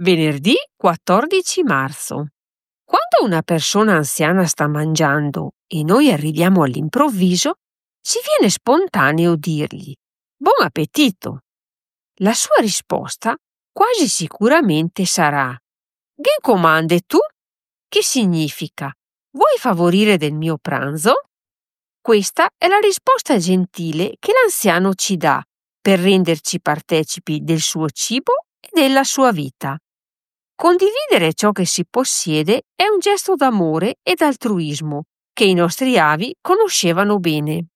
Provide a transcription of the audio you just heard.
Venerdì 14 marzo. Quando una persona anziana sta mangiando e noi arriviamo all'improvviso, ci viene spontaneo dirgli «Buon appetito!». La sua risposta quasi sicuramente sarà «Che comande tu?», che significa «Vuoi favorire del mio pranzo?». Questa è la risposta gentile che l'anziano ci dà per renderci partecipi del suo cibo e della sua vita. Condividere ciò che si possiede è un gesto d'amore ed altruismo che i nostri avi conoscevano bene.